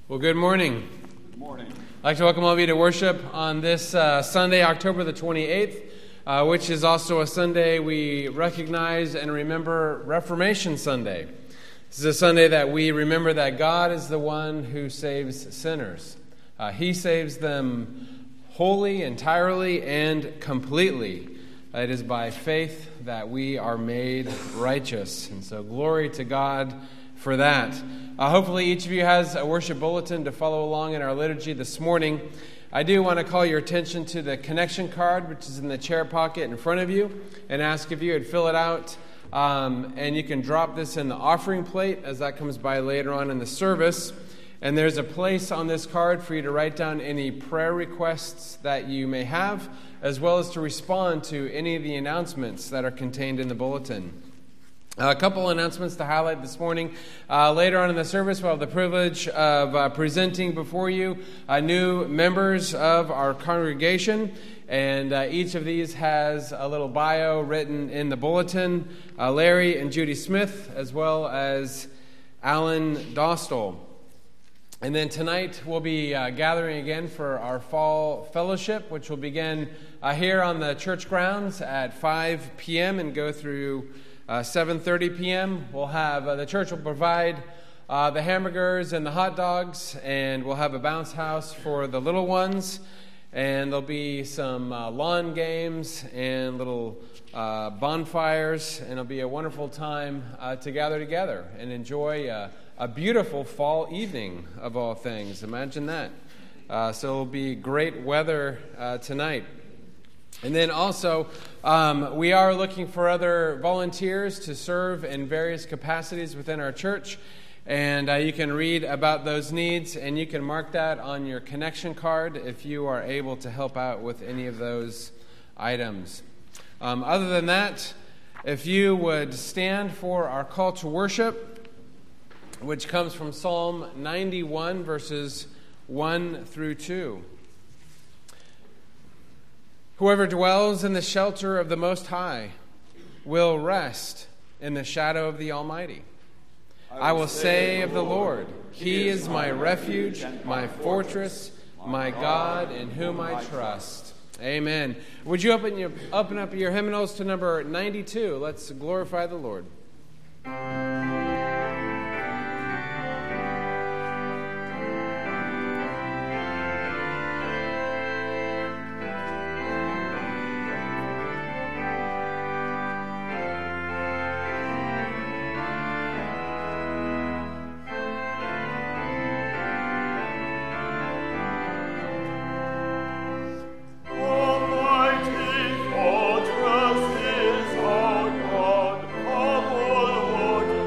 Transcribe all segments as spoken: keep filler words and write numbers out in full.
Well, good morning. Good morning. I'd like to welcome all of you to worship on this uh, Sunday, October the twenty-eighth, uh, which is also a Sunday we recognize and remember Reformation Sunday. This is a Sunday that we remember that God is the one who saves sinners. Uh, he saves them wholly, entirely, and completely. It is by faith that we are made righteous. And so glory to God for that. Uh, hopefully each of you has a worship bulletin to follow along in our liturgy this morning. I do want to call your attention to the connection card, which is in the chair pocket in front of you, and ask if you would fill it out. Um, and you can drop this in the offering plate as that comes by later on in the service. And there's a place on this card for you to write down any prayer requests that you may have, as well as to respond to any of the announcements that are contained in the bulletin. A couple announcements to highlight this morning. Uh, later on in the service, we'll have the privilege of uh, presenting before you uh, new members of our congregation. And uh, each of these has a little bio written in the bulletin. Uh, Larry and Judy Smith, as well as Alan Dostal. And then tonight we'll be uh, gathering again for our fall fellowship, which will begin uh, here on the church grounds at five p.m. and go through uh, seven thirty p.m. We'll have, uh, the church will provide uh, the hamburgers and the hot dogs, and we'll have a bounce house for the little ones, and there'll be some uh, lawn games and little uh, bonfires, and it'll be a wonderful time uh, to gather together and enjoy uh, a beautiful fall evening, of all things. Imagine that. Uh, so it'll be great weather uh, tonight. And then also, um, we are looking for other volunteers to serve in various capacities within our church. And uh, you can read about those needs, and you can mark that on your connection card if you are able to help out with any of those items. Um, other than that, if you would stand for our call to worship, which comes from Psalm ninety-one, verses one through two. Whoever dwells in the shelter of the Most High will rest in the shadow of the Almighty. I will say of the Lord, He is my refuge, my fortress, my God in whom I trust. Amen. Would you open, your, open up your hymnals to number ninety-two? Let's glorify the Lord. Fortress is our God, our bulwark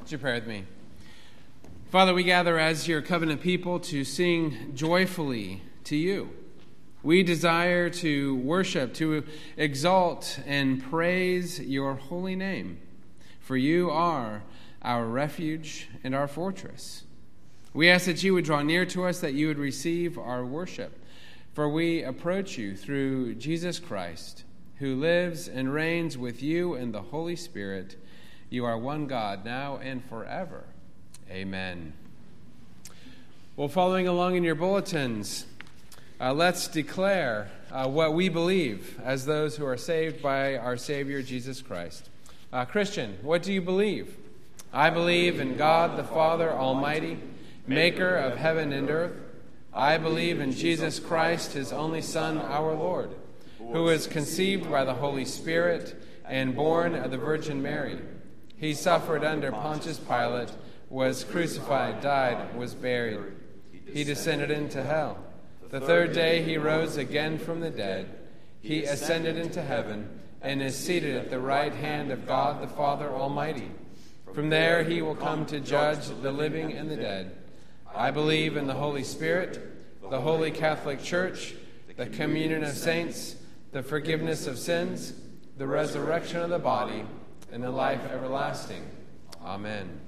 Would you pray with me? Father, we gather as your covenant people to sing joyfully to you. We desire to worship, to exalt and praise your holy name, for you are our refuge and our fortress. We ask that you would draw near to us, that you would receive our worship, for we approach you through Jesus Christ, who lives and reigns with you in the Holy Spirit. You are one God, now and forever. Amen. Well, following along in your bulletins, uh, let's declare uh, what we believe as those who are saved by our Savior, Jesus Christ. Uh, Christian, what do you believe? I believe in God the Father Almighty, maker of heaven and earth. I believe in Jesus Christ, his only Son, our Lord, who was conceived by the Holy Spirit and born of the Virgin Mary. He suffered under Pontius Pilate, was crucified, died, was buried. He descended into hell. The third day he rose again from the dead. He ascended into heaven and is seated at the right hand of God the Father Almighty. From there he will come to judge the living and the dead. I believe in the Holy Spirit, the Holy Catholic Church, the communion of saints, the forgiveness of sins, the resurrection of the body, and the life everlasting. Amen.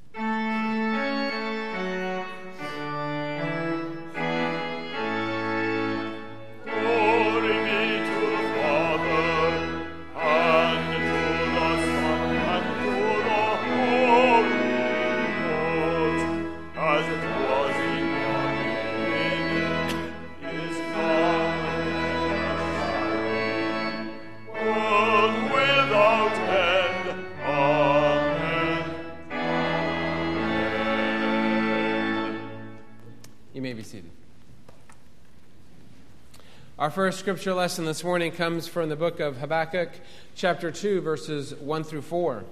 Our first scripture lesson this morning comes from the book of Habakkuk, chapter two, verses one through four.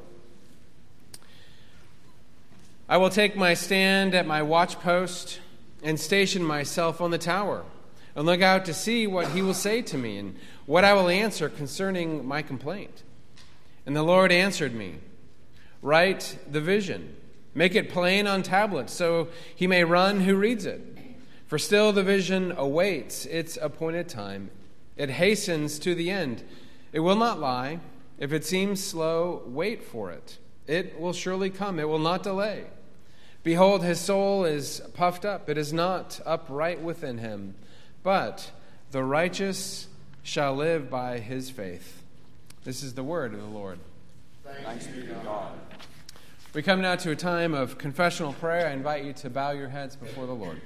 I will take my stand at my watchpost and station myself on the tower, and look out to see what he will say to me and what I will answer concerning my complaint. And the Lord answered me, write the vision, make it plain on tablets, so he may run who reads it. For still the vision awaits its appointed time. It hastens to the end. It will not lie. If it seems slow, wait for it. It will surely come. It will not delay. Behold, his soul is puffed up. It is not upright within him. But the righteous shall live by his faith. This is the word of the Lord. Thanks be to God. We come now to a time of confessional prayer. I invite you to bow your heads before the Lord.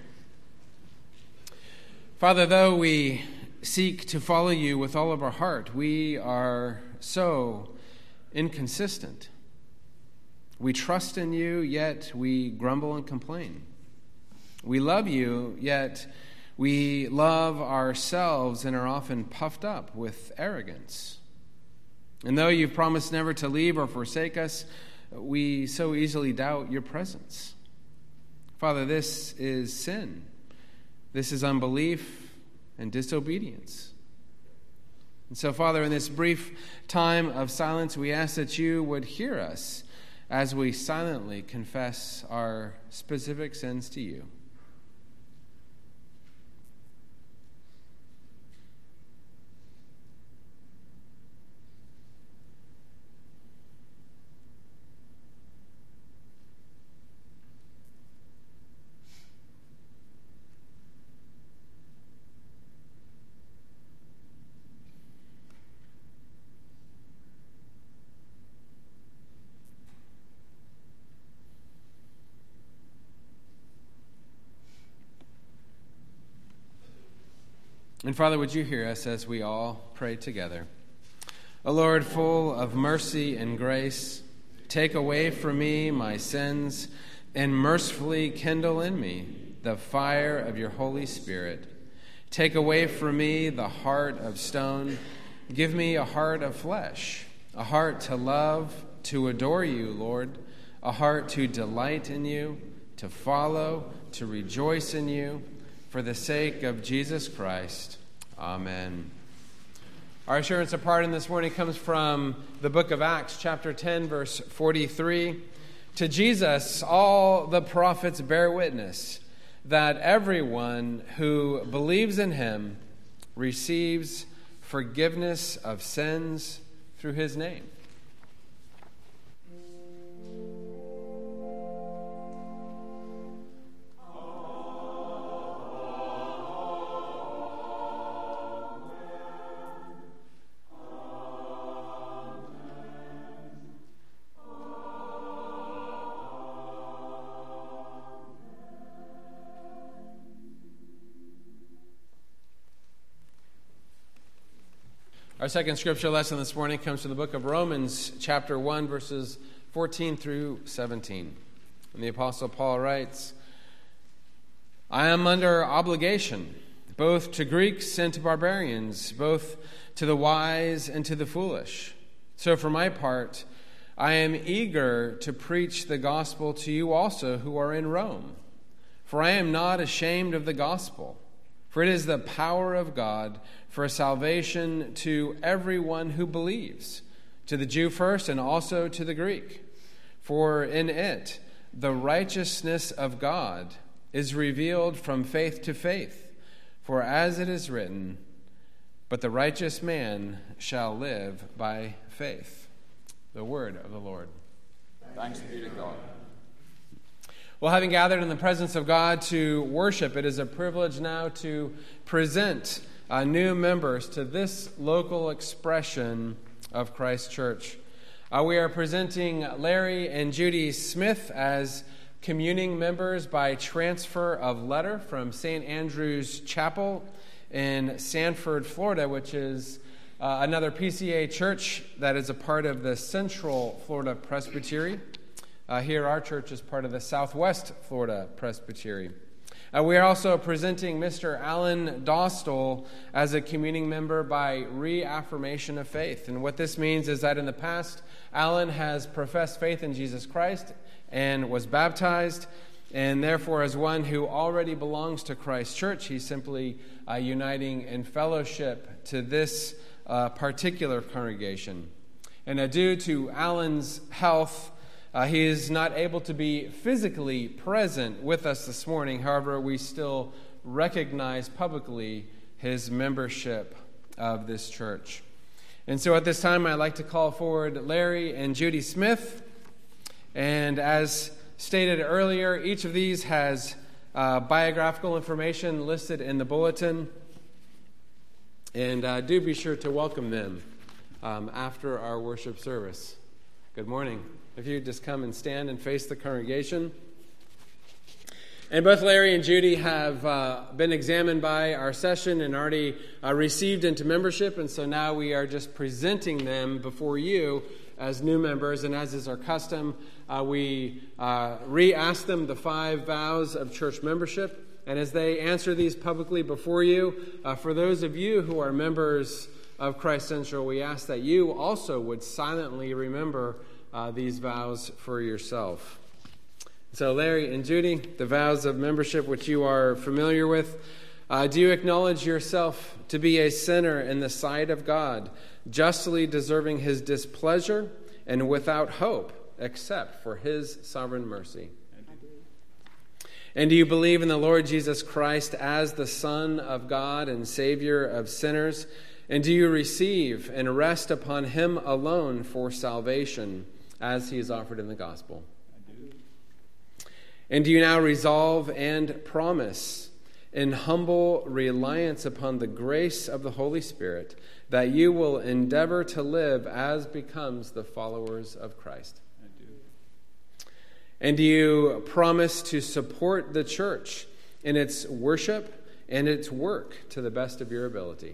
Father, though we seek to follow you with all of our heart, we are so inconsistent. We trust in you, yet we grumble and complain. We love you, yet we love ourselves and are often puffed up with arrogance. And though you've promised never to leave or forsake us, we so easily doubt your presence. Father, this is sin. This is unbelief and disobedience. And so, Father, in this brief time of silence, we ask that you would hear us as we silently confess our specific sins to you. And Father, would you hear us as we all pray together? O Lord, full of mercy and grace, take away from me my sins and mercifully kindle in me the fire of your Holy Spirit. Take away from me the heart of stone. Give me a heart of flesh, a heart to love, to adore you, Lord, a heart to delight in you, to follow, to rejoice in you, for the sake of Jesus Christ. Amen. Our assurance of pardon this morning comes from the book of Acts, chapter ten, verse forty-three. To Jesus, all the prophets bear witness that everyone who believes in him receives forgiveness of sins through his name. Our second scripture lesson this morning comes from the book of Romans, chapter one, verses fourteen through seventeen. And the Apostle Paul writes, I am under obligation, both to Greeks and to barbarians, both to the wise and to the foolish. So for my part, I am eager to preach the gospel to you also who are in Rome. For I am not ashamed of the gospel, for it is the power of God for salvation to everyone who believes, to the Jew first and also to the Greek. For in it the righteousness of God is revealed from faith to faith. For as it is written, but the righteous man shall live by faith. The word of the Lord. Thanks be to God. Well, having gathered in the presence of God to worship, it is a privilege now to present uh, new members to this local expression of Christ Church. Uh, we are presenting Larry and Judy Smith as communing members by transfer of letter from Saint Andrew's Chapel in Sanford, Florida, which is uh, another P C A church that is a part of the Central Florida Presbytery. Uh, here, our church is part of the Southwest Florida Presbytery. Uh, we are also presenting Mister Alan Dostal as a communing member by reaffirmation of faith. And what this means is that in the past, Alan has professed faith in Jesus Christ and was baptized, and therefore, as one who already belongs to Christ Church, he's simply uh, uniting in fellowship to this uh, particular congregation. And uh, due to Alan's health, Uh, he is not able to be physically present with us this morning. However, we still recognize publicly his membership of this church. And so at this time, I'd like to call forward Larry and Judy Smith. And as stated earlier, each of these has uh, biographical information listed in the bulletin. And uh, do be sure to welcome them um, after our worship service. Good morning. If you just come and stand and face the congregation. And both Larry and Judy have uh, been examined by our session and already uh, received into membership, and so now we are just presenting them before you as new members. And as is our custom, uh, we uh, re-ask them the five vows of church membership. And as they answer these publicly before you, uh, for those of you who are members of Christ Central, we ask that you also would silently remember Uh, these vows for yourself. So Larry and Judy, the vows of membership which you are familiar with, uh, do you acknowledge yourself to be a sinner in the sight of God, justly deserving his displeasure and without hope except for his sovereign mercy? I do. And do you believe in the Lord Jesus Christ as the Son of God and Savior of sinners? And do you receive and rest upon him alone for salvation, as he is offered in the gospel? I do. And do you now resolve and promise in humble reliance upon the grace of the Holy Spirit that you will endeavor to live as becomes the followers of Christ? I do. And do you promise to support the church in its worship and its work to the best of your ability?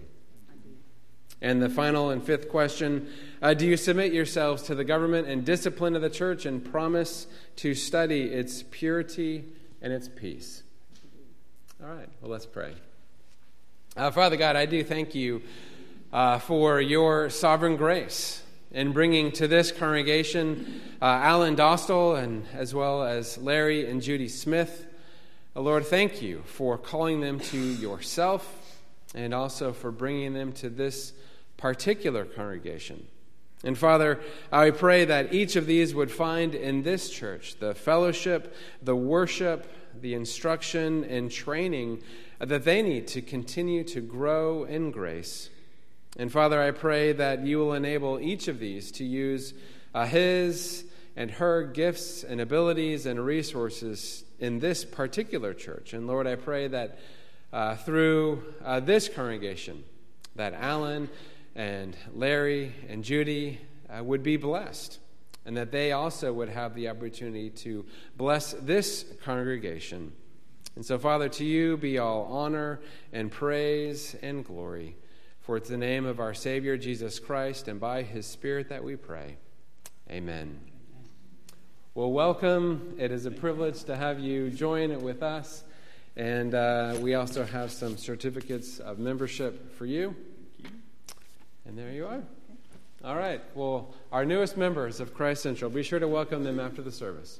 And the final and fifth question, uh, do you submit yourselves to the government and discipline of the church and promise to study its purity and its peace? All right, well, let's pray. Uh, Father God, I do thank you uh, for your sovereign grace in bringing to this congregation uh, Alan Dostal and as well as Larry and Judy Smith. Uh, Lord, thank you for calling them to yourself and also for bringing them to this particular congregation. And Father, I pray that each of these would find in this church the fellowship, the worship, the instruction, and training that they need to continue to grow in grace. And Father, I pray that you will enable each of these to use uh, his and her gifts and abilities and resources in this particular church. And Lord, I pray that uh, through uh, this congregation, that Alan and Larry and Judy uh, would be blessed, and that they also would have the opportunity to bless this congregation. And so, Father, to you be all honor and praise and glory. For it's the name of our Savior, Jesus Christ, and by his Spirit that we pray. Amen. Well, welcome. It is a privilege to have you join with us. And uh, we also have some certificates of membership for you. And there you are. All right. Well, our newest members of Christ Central, be sure to welcome them after the service.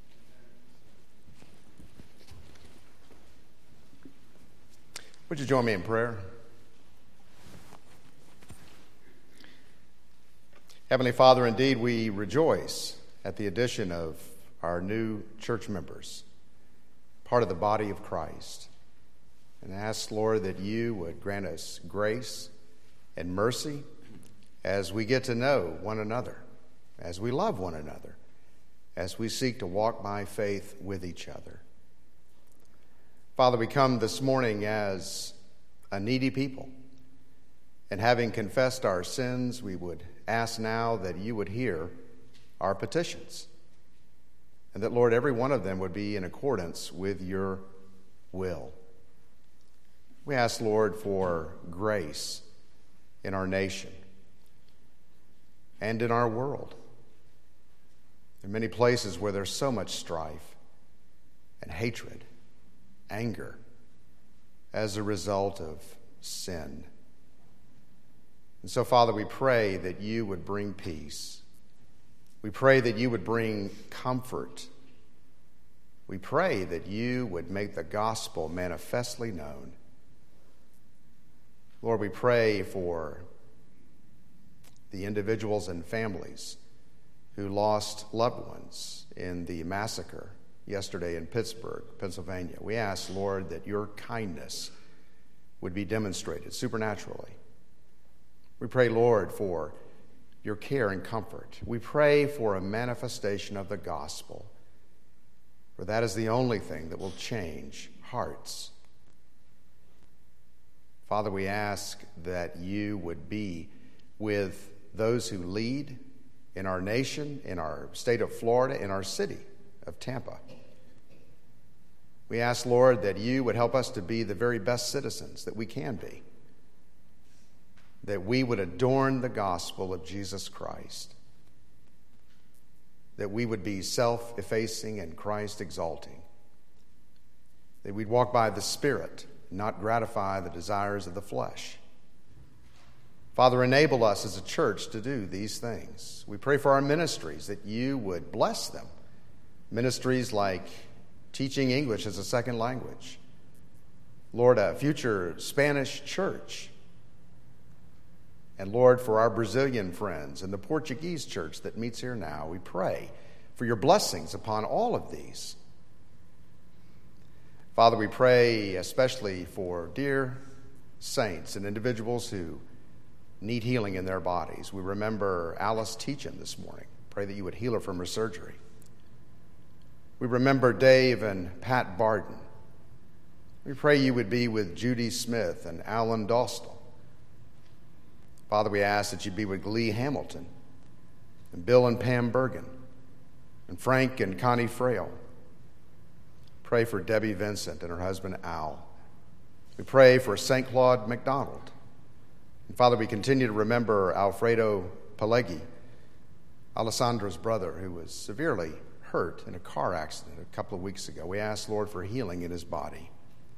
Would you join me in prayer? Heavenly Father, indeed we rejoice at the addition of our new church members, part of the body of Christ, and ask, Lord, that you would grant us grace and mercy as we get to know one another, as we love one another, as we seek to walk by faith with each other. Father, we come this morning as a needy people, and having confessed our sins, we would ask now that you would hear our petitions, and that, Lord, every one of them would be in accordance with your will. We ask, Lord, for grace in our nation and in our world. There are many places where there's so much strife and hatred, anger, as a result of sin. And so, Father, we pray that you would bring peace. We pray that you would bring comfort. We pray that you would make the gospel manifestly known. Lord, we pray for the individuals and families who lost loved ones in the massacre yesterday in Pittsburgh, Pennsylvania. We ask, Lord, that your kindness would be demonstrated supernaturally. We pray, Lord, for your care and comfort. We pray for a manifestation of the gospel, for that is the only thing that will change hearts. Father, we ask that you would be with those who lead in our nation, in our state of Florida, in our city of Tampa. We ask, Lord, that you would help us to be the very best citizens that we can be, that we would adorn the gospel of Jesus Christ, that we would be self-effacing and Christ-exalting, that we'd walk by the Spirit, not gratify the desires of the flesh. Father, enable us as a church to do these things. We pray for our ministries, that you would bless them. Ministries like teaching English as a second language. Lord, a future Spanish church. And Lord, for our Brazilian friends and the Portuguese church that meets here now, we pray for your blessings upon all of these. Father, we pray especially for dear saints and individuals who need healing in their bodies. We remember Alice Teachin this morning. Pray that you would heal her from her surgery. We remember Dave and Pat Barden. We pray you would be with Judy Smith and Alan Dostal. Father, we ask that you be with Glee Hamilton and Bill and Pam Bergen and Frank and Connie Frail. Pray for Debbie Vincent and her husband Al. We pray for Saint Claude McDonald. And Father, we continue to remember Alfredo Pileggi, Alessandra's brother, who was severely hurt in a car accident a couple of weeks ago. We ask, Lord, for healing in his body.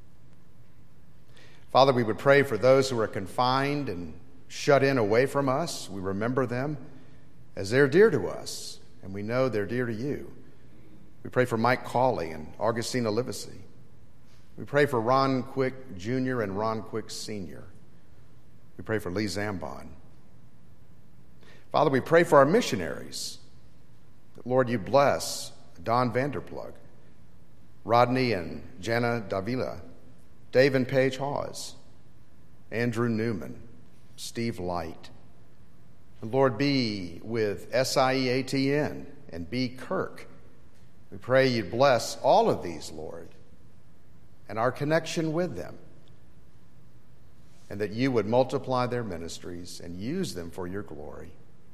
Father, we would pray for those who are confined and shut in away from us. We remember them as they're dear to us, and we know they're dear to you. We pray for Mike Cawley and Augustina Livesey. We pray for Ron Quick Junior and Ron Quick Senior We pray for Lee Zambon. Father, we pray for our missionaries. That, Lord, you bless Don Vanderplug, Rodney and Jana Davila, Dave and Paige Hawes, Andrew Newman, Steve Light. And Lord, be with S I E A T N and B. Kirk. We pray you bless all of these, Lord, and our connection with them, and that you would multiply their ministries and use them for your glory.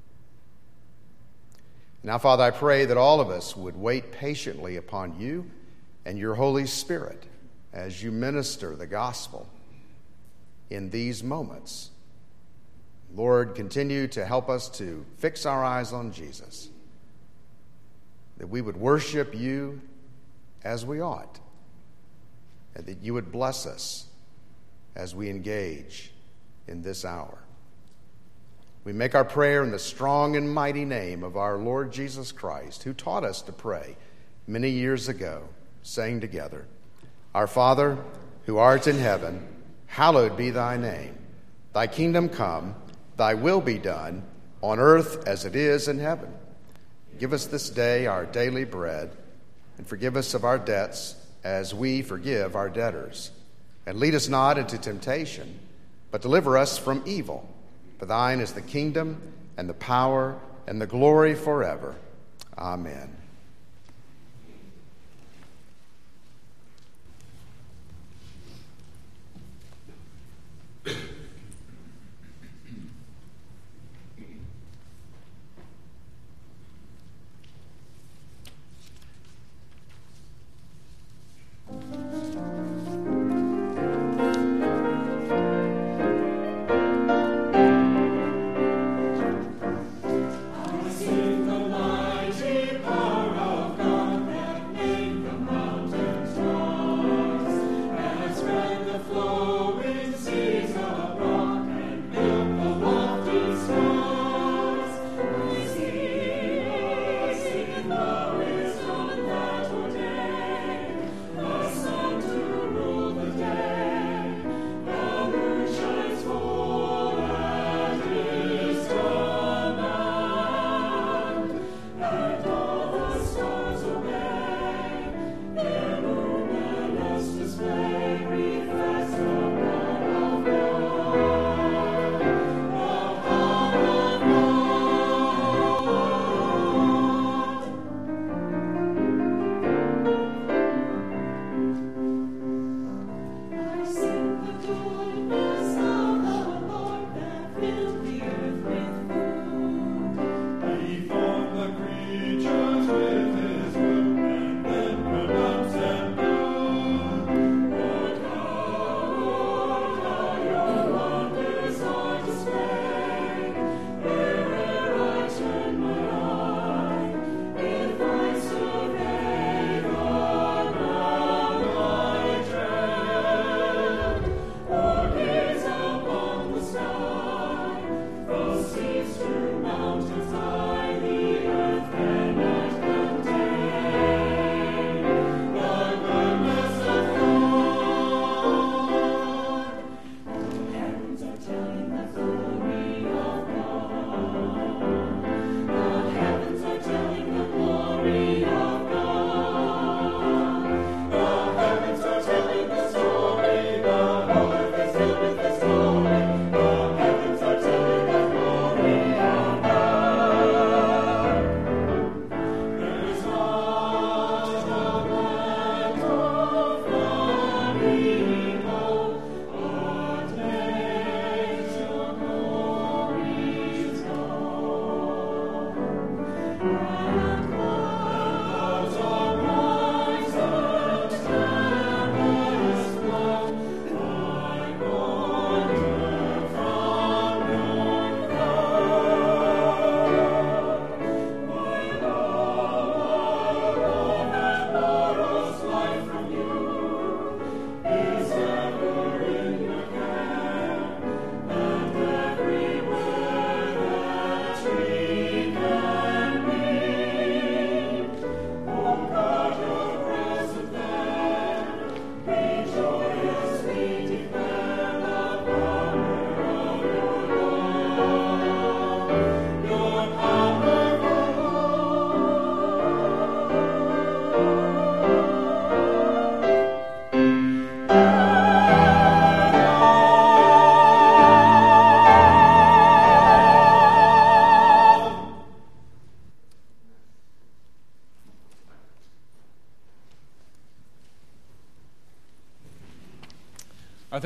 Now, Father, I pray that all of us would wait patiently upon you and your Holy Spirit as you minister the gospel in these moments. Lord, continue to help us to fix our eyes on Jesus, that we would worship you as we ought, and that you would bless us as we engage in this hour. We make our prayer in the strong and mighty name of our Lord Jesus Christ, who taught us to pray many years ago, saying together, Our Father, who art in heaven, hallowed be thy name. Thy kingdom come, thy will be done, on earth as it is in heaven. Give us this day our daily bread, and forgive us of our debts as we forgive our debtors. And lead us not into temptation, but deliver us from evil. For thine is the kingdom, and the power, and the glory forever. Amen. Sing the mighty power.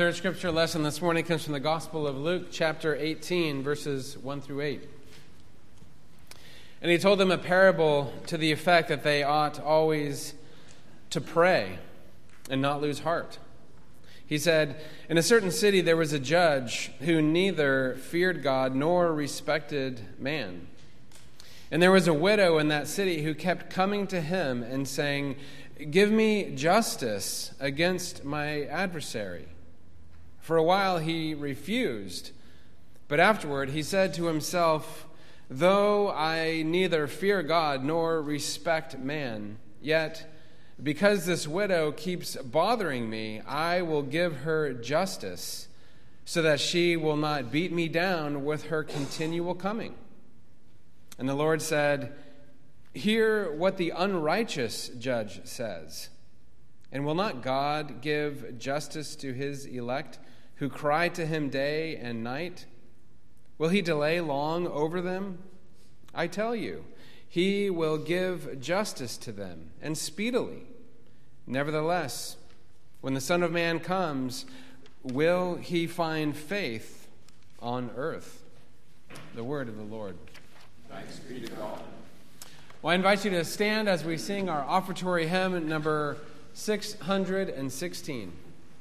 Our third scripture lesson this morning comes from the Gospel of Luke, chapter eighteen, verses one through eight. And he told them a parable to the effect that they ought always to pray and not lose heart. He said, "In a certain city there was a judge who neither feared God nor respected man. And there was a widow in that city who kept coming to him and saying, 'Give me justice against my adversary.' For a while he refused, but afterward he said to himself, 'Though I neither fear God nor respect man, yet because this widow keeps bothering me, I will give her justice, so that she will not beat me down with her continual coming.' And the Lord said, 'Hear what the unrighteous judge says. And will not God give justice to his elect, who cry to him day and night? Will he delay long over them? I tell you, he will give justice to them, and speedily. Nevertheless, when the Son of Man comes, will he find faith on earth?'" The word of the Lord. Thanks be to God. Well, I invite you to stand as we sing our offertory hymn number six hundred sixteen.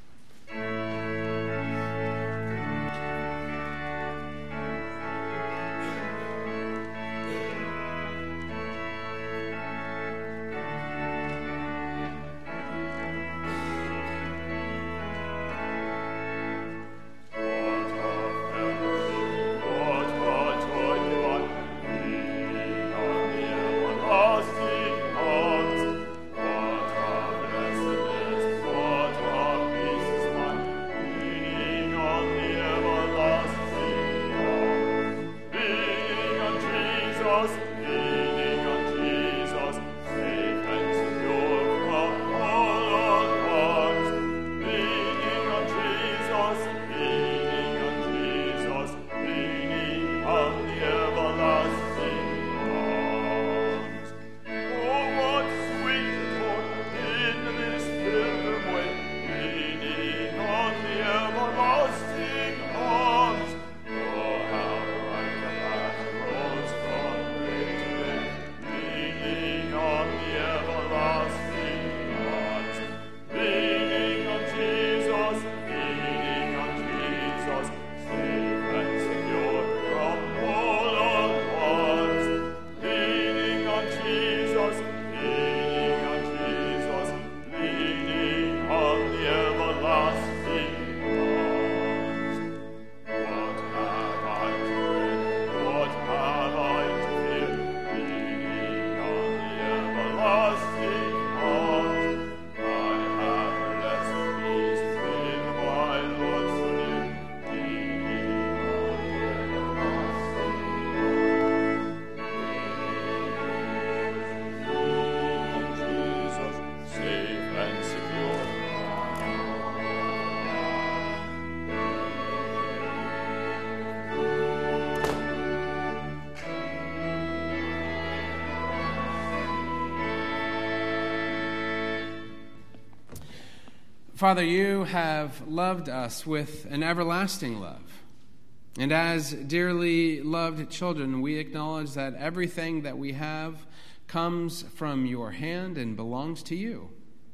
Father, you have loved us with an everlasting love. And as dearly loved children, we acknowledge that everything that we have comes from your hand and belongs to you.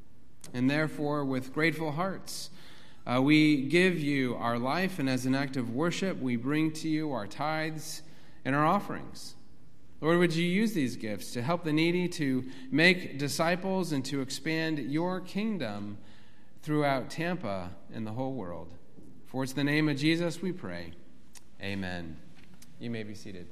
And therefore, with grateful hearts, uh, we give you our life, and as an act of worship, we bring to you our tithes and our offerings. Lord, would you use these gifts to help the needy, to make disciples, and to expand your kingdom throughout Tampa and the whole world. For it's the name of Jesus we pray. Amen. You may be seated.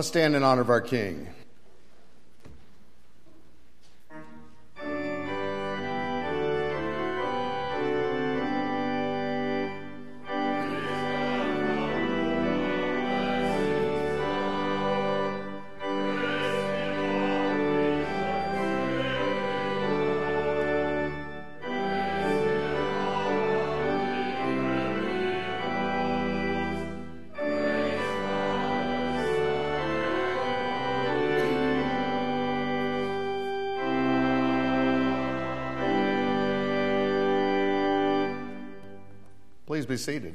Let's stand in honor of our King. Please be seated.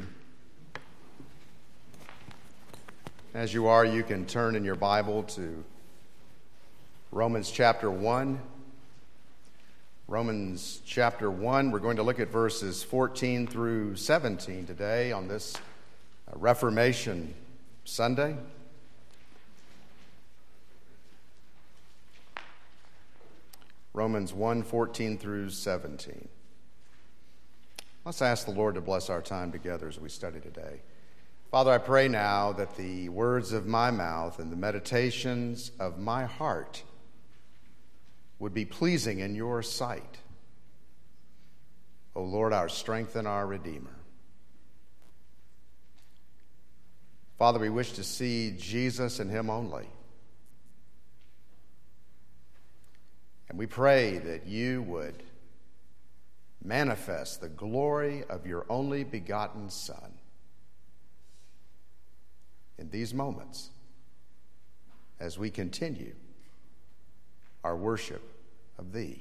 As you are, you can turn in your Bible to Romans chapter one. Romans chapter one, we're going to look at verses fourteen through seventeen today on this Reformation Sunday. Romans one, fourteen through seventeen. Let's ask the Lord to bless our time together as we study today. Father, I pray now that the words of my mouth and the meditations of my heart would be pleasing in your sight. O Lord, our strength and our Redeemer. Father, we wish to see Jesus and him only. And we pray that you would manifest the glory of your only begotten Son in these moments as we continue our worship of thee.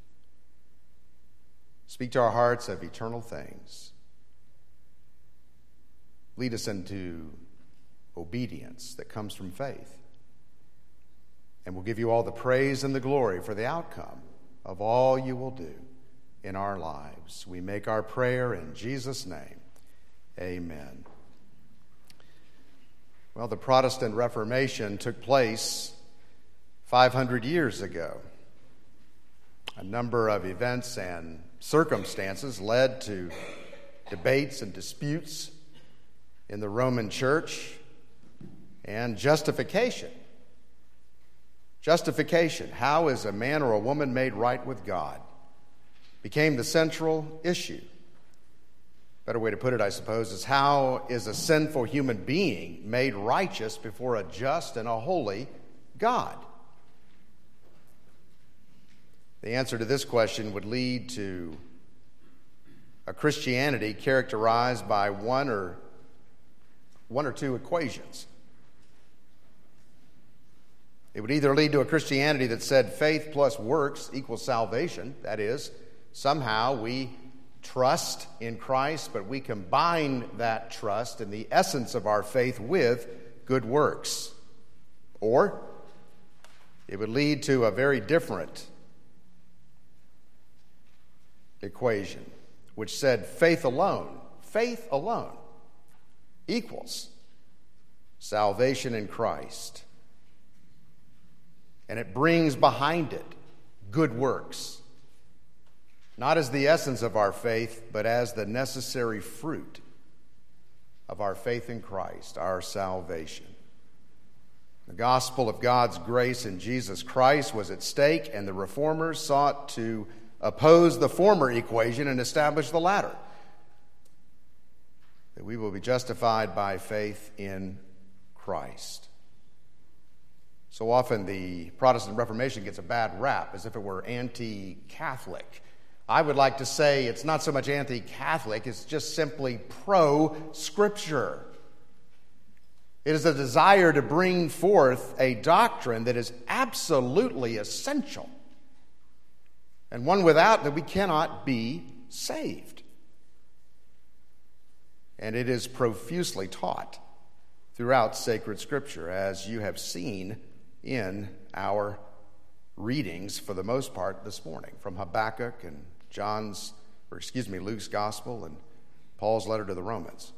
Speak to our hearts of eternal things. Lead us into obedience that comes from faith. And we'll give you all the praise and the glory for the outcome of all you will do in our lives. We make our prayer in Jesus' name. Amen. Well, the Protestant Reformation took place five hundred years ago. A number of events and circumstances led to debates and disputes in the Roman Church, and justification. Justification, how is a man or a woman made right with God, became the central issue. Better way to put it, I suppose, is how is a sinful human being made righteous before a just and a holy God? The answer to this question would lead to a Christianity characterized by one or one or two equations. It would either lead to a Christianity that said faith plus works equals salvation. That is, somehow we trust in Christ, but we combine that trust and the essence of our faith with good works. Or it would lead to a very different equation, which said faith alone, faith alone equals salvation in Christ. And it brings behind it good works, not as the essence of our faith, but as the necessary fruit of our faith in Christ, our salvation. The gospel of God's grace in Jesus Christ was at stake, and the reformers sought to oppose the former equation and establish the latter, that we will be justified by faith in Christ. So often the Protestant Reformation gets a bad rap, as if it were anti-Catholic. I would like to say it's not so much anti-Catholic, it's just simply pro-Scripture. It is a desire to bring forth a doctrine that is absolutely essential, and one without that we cannot be saved. And it is profusely taught throughout sacred Scripture, as you have seen in our readings for the most part this morning, from Habakkuk and John's, or excuse me, Luke's Gospel and Paul's letter to the Romans.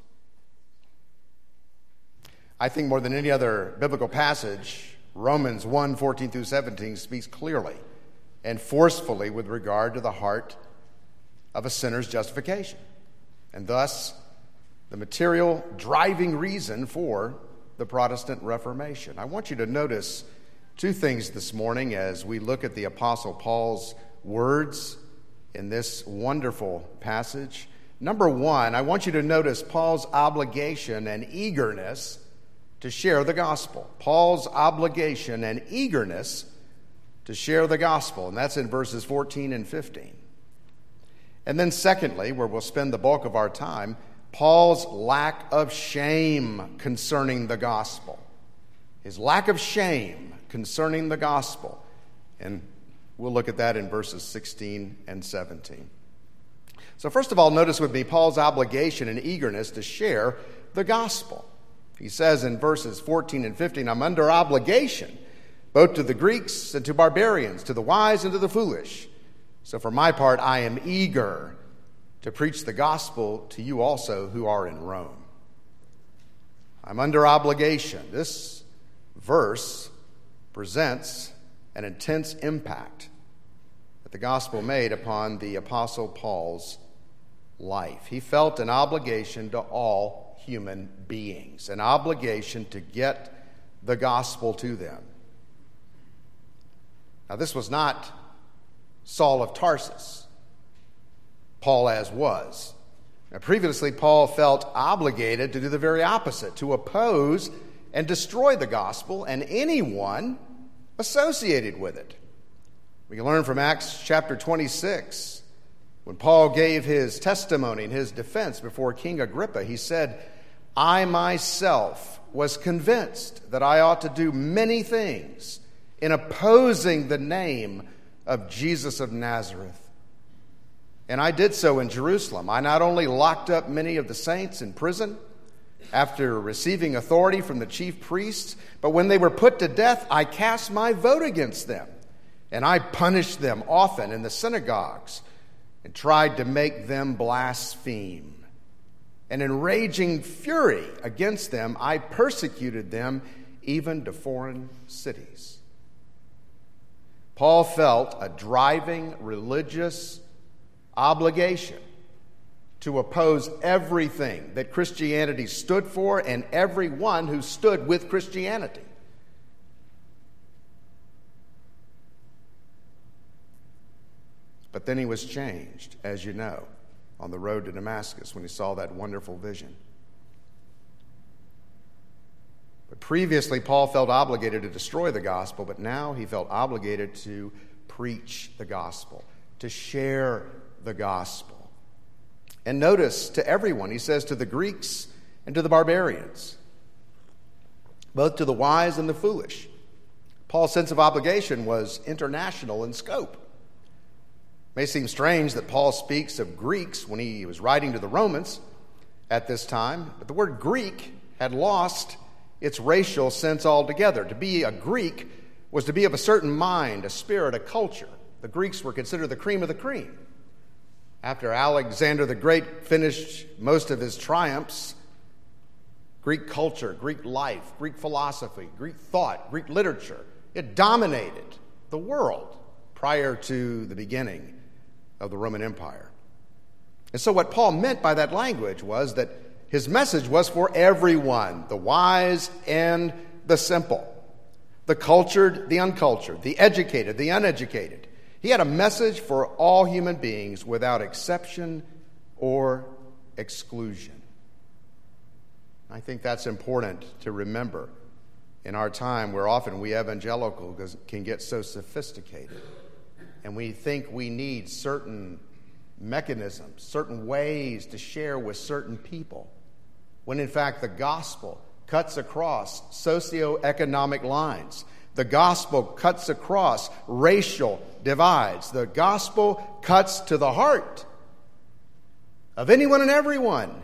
I think more than any other biblical passage, Romans one, fourteen through seventeen speaks clearly and forcefully with regard to the heart of a sinner's justification, and thus the material driving reason for the Protestant Reformation. I want you to notice two things this morning as we look at the Apostle Paul's words in this wonderful passage. Number one, I want you to notice Paul's obligation and eagerness to share the gospel. Paul's obligation and eagerness to share the gospel, and that's in verses fourteen and fifteen. And then secondly, where we'll spend the bulk of our time, Paul's lack of shame concerning the gospel. His lack of shame concerning the gospel. And we'll look at that in verses sixteen and seventeen. So first of all, notice with me Paul's obligation and eagerness to share the gospel. He says in verses fourteen and fifteen, I'm under obligation both to the Greeks and to barbarians, to the wise and to the foolish. So for my part, I am eager to preach the gospel to you also who are in Rome. I'm under obligation. This verse presents an intense impact that the gospel made upon the Apostle Paul's life. He felt an obligation to all human beings, an obligation to get the gospel to them. Now, this was not Saul of Tarsus, Paul as was. Now, previously, Paul felt obligated to do the very opposite, to oppose and destroy the gospel and anyone associated with it. We can learn from Acts chapter twenty-six, when Paul gave his testimony and his defense before King Agrippa, he said, I myself was convinced that I ought to do many things in opposing the name of Jesus of Nazareth. And I did so in Jerusalem. I not only locked up many of the saints in prison after receiving authority from the chief priests, but when they were put to death, I cast my vote against them. And I punished them often in the synagogues and tried to make them blaspheme. And in raging fury against them, I persecuted them even to foreign cities. Paul felt a driving religious obligation to oppose everything that Christianity stood for and everyone who stood with Christianity. But then he was changed, as you know, on the road to Damascus when he saw that wonderful vision. But previously, Paul felt obligated to destroy the gospel, but now he felt obligated to preach the gospel, to share the gospel. And notice, to everyone, he says to the Greeks and to the barbarians, both to the wise and the foolish. Paul's sense of obligation was international in scope. It may seem strange that Paul speaks of Greeks when he was writing to the Romans at this time, but the word Greek had lost its racial sense altogether. To be a Greek was to be of a certain mind, a spirit, a culture. The Greeks were considered the cream of the cream. After Alexander the Great finished most of his triumphs, Greek culture, Greek life, Greek philosophy, Greek thought, Greek literature, it dominated the world prior to the beginning of the Roman Empire. And so what Paul meant by that language was that his message was for everyone, the wise and the simple, the cultured, the uncultured, the educated, the uneducated. He had a message for all human beings without exception or exclusion. I think that's important to remember in our time where often we evangelicals can get so sophisticated and we think we need certain mechanisms, certain ways to share with certain people, when in fact the gospel cuts across socioeconomic lines. The gospel cuts across racial divides. The gospel cuts to the heart of anyone and everyone.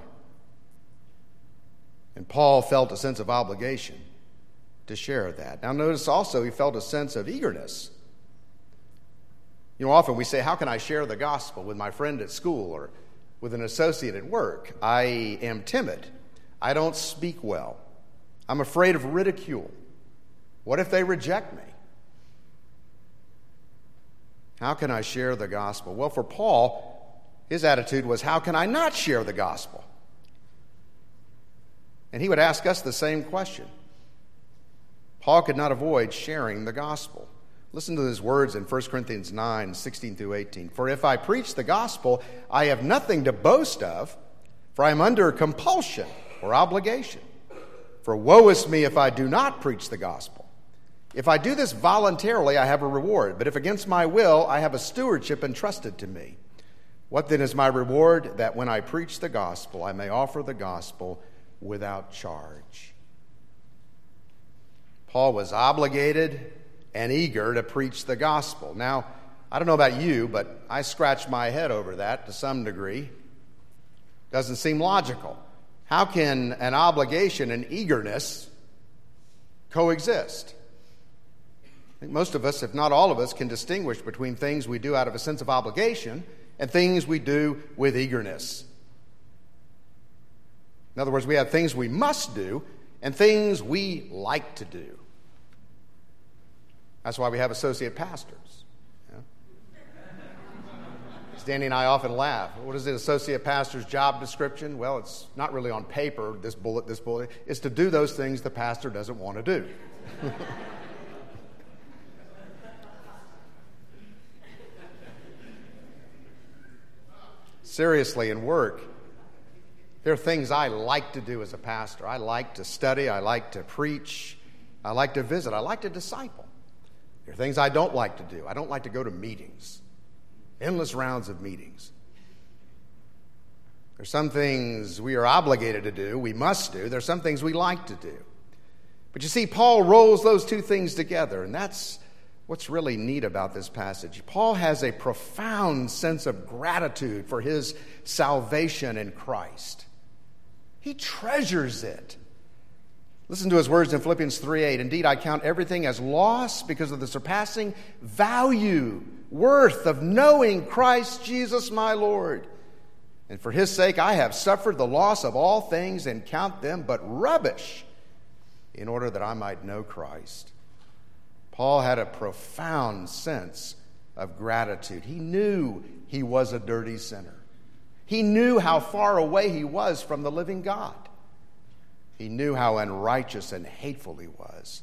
And Paul felt a sense of obligation to share that. Now notice also he felt a sense of eagerness. You know, often we say, how can I share the gospel with my friend at school or with an associate at work? I am timid. I don't speak well. I'm afraid of ridicule. What if they reject me? How can I share the gospel? Well, for Paul, his attitude was, how can I not share the gospel? And he would ask us the same question. Paul could not avoid sharing the gospel. Listen to his words in First Corinthians nine, sixteen through eighteen. For if I preach the gospel, I have nothing to boast of, for I am under compulsion or obligation. For woe is me if I do not preach the gospel. If I do this voluntarily, I have a reward. But if against my will, I have a stewardship entrusted to me. What then is my reward? That when I preach the gospel, I may offer the gospel without charge. Paul was obligated and eager to preach the gospel. Now, I don't know about you, but I scratched my head over that to some degree. Doesn't seem logical. How can an obligation and eagerness coexist? I think most of us, if not all of us, can distinguish between things we do out of a sense of obligation and things we do with eagerness. In other words, we have things we must do and things we like to do. That's why we have associate pastors. You know? Danny and I often laugh. What is the associate pastor's job description? Well, it's not really on paper, this bullet, this bullet. It's to do those things the pastor doesn't want to do. Seriously, in work, there are things I like to do as a pastor. I like to study. I like to preach. I like to visit. I like to disciple. There are things I don't like to do. I don't like to go to meetings, endless rounds of meetings. There's some things we are obligated to do, we must do. There's some things we like to do. But you see, Paul rolls those two things together, and that's what's really neat about this passage. Paul has a profound sense of gratitude for his salvation in Christ. He treasures it. Listen to his words in Philippians three eight. Indeed, I count everything as loss because of the surpassing value, worth of knowing Christ Jesus my Lord. And for his sake, I have suffered the loss of all things and count them but rubbish in order that I might know Christ. Paul had a profound sense of gratitude. He knew he was a dirty sinner. He knew how far away he was from the living God. He knew how unrighteous and hateful he was.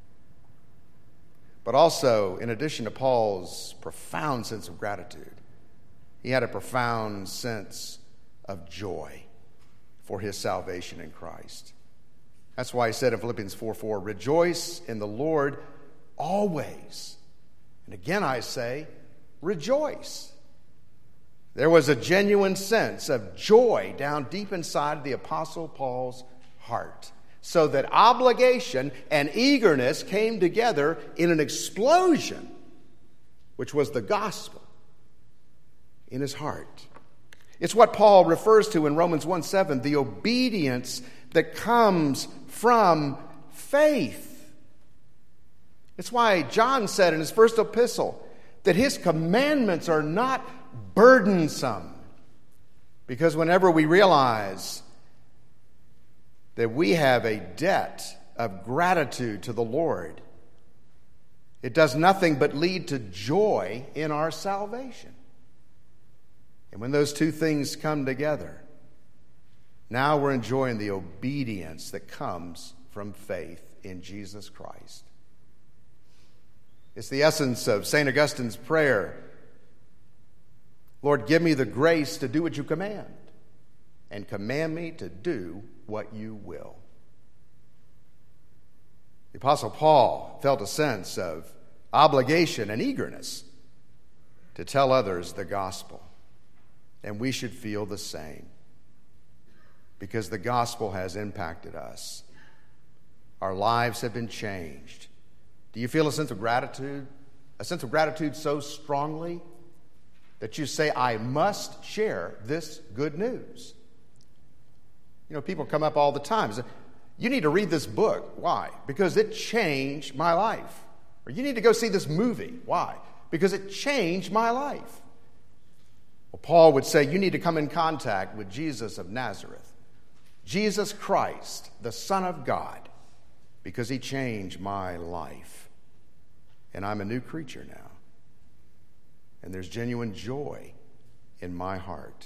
But also, in addition to Paul's profound sense of gratitude, he had a profound sense of joy for his salvation in Christ. That's why he said in Philippians four four, rejoice in the Lord always. And again I say, rejoice. There was a genuine sense of joy down deep inside the Apostle Paul's heart, so that obligation and eagerness came together in an explosion, which was the gospel in his heart. It's what Paul refers to in Romans one seven, the obedience that comes from faith. It's why John said in his first epistle that his commandments are not burdensome, because whenever we realize that we have a debt of gratitude to the Lord, it does nothing but lead to joy in our salvation. And when those two things come together, now we're enjoying the obedience that comes from faith in Jesus Christ. It's the essence of Saint Augustine's prayer. Lord, give me the grace to do what you command, and command me to do what you will. The Apostle Paul felt a sense of obligation and eagerness to tell others the gospel. And we should feel the same, because the gospel has impacted us. Our lives have been changed. Do you feel a sense of gratitude? A sense of gratitude so strongly that you say, I must share this good news. You know, people come up all the time. Say, you need to read this book. Why? Because it changed my life. Or you need to go see this movie. Why? Because it changed my life. Well, Paul would say, you need to come in contact with Jesus of Nazareth, Jesus Christ, the Son of God, because he changed my life. And I'm a new creature now. And there's genuine joy in my heart.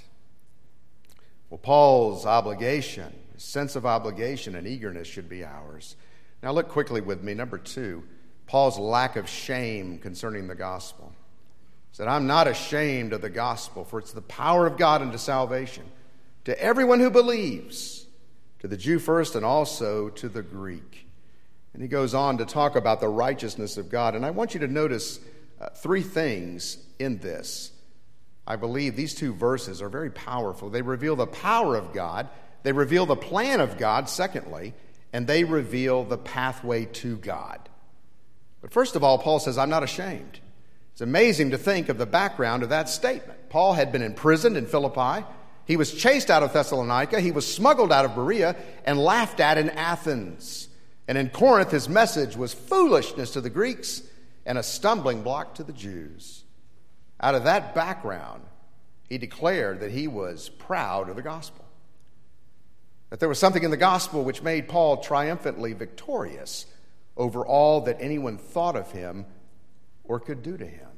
Well, Paul's obligation, his sense of obligation and eagerness should be ours. Now look quickly with me. Number two, Paul's lack of shame concerning the gospel. He said, I'm not ashamed of the gospel, for it's the power of God unto salvation to everyone who believes, to the Jew first and also to the Greek. And he goes on to talk about the righteousness of God. And I want you to notice uh, three things in this. I believe these two verses are very powerful. They reveal the power of God. They reveal the plan of God, secondly, and they reveal the pathway to God. But first of all, Paul says, I'm not ashamed. It's amazing to think of the background of that statement. Paul had been imprisoned in Philippi. He was chased out of Thessalonica. He was smuggled out of Berea and laughed at in Athens. And in Corinth, his message was foolishness to the Greeks and a stumbling block to the Jews. Out of that background, he declared that he was proud of the gospel. That there was something in the gospel which made Paul triumphantly victorious over all that anyone thought of him or could do to him.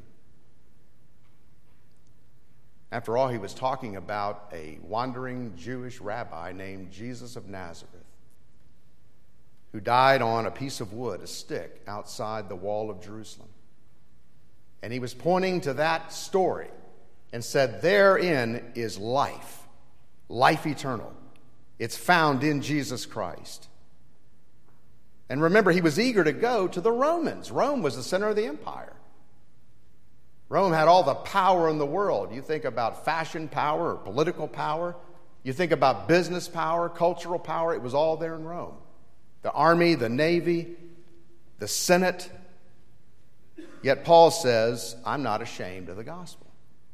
After all, he was talking about a wandering Jewish rabbi named Jesus of Nazareth, who died on a piece of wood, a stick, outside the wall of Jerusalem. And he was pointing to that story and said, therein is life, life eternal. It's found in Jesus Christ. And remember, he was eager to go to the Romans. Rome was the center of the empire. Rome had all the power in the world. You think about fashion power or political power. You think about business power, cultural power. It was all there in Rome. The army, the navy, the Senate. Yet Paul says, I'm not ashamed of the gospel.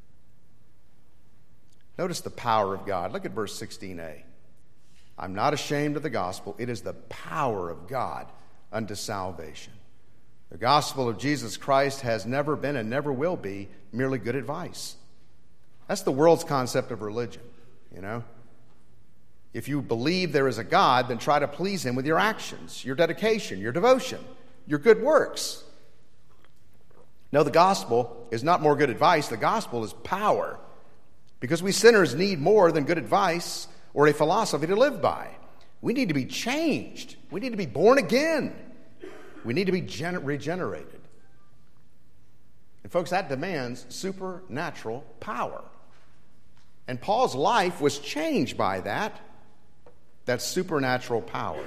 Notice the power of God. Look at verse sixteen a. I'm not ashamed of the gospel. It is the power of God unto salvation. The gospel of Jesus Christ has never been and never will be merely good advice. That's the world's concept of religion, you know. If you believe there is a God, then try to please him with your actions, your dedication, your devotion, your good works. No, the gospel is not more good advice. The gospel is power. Because we sinners need more than good advice or a philosophy to live by. We need to be changed. We need to be born again. We need to be gen- regenerated. And folks, that demands supernatural power. And Paul's life was changed by that, that supernatural power.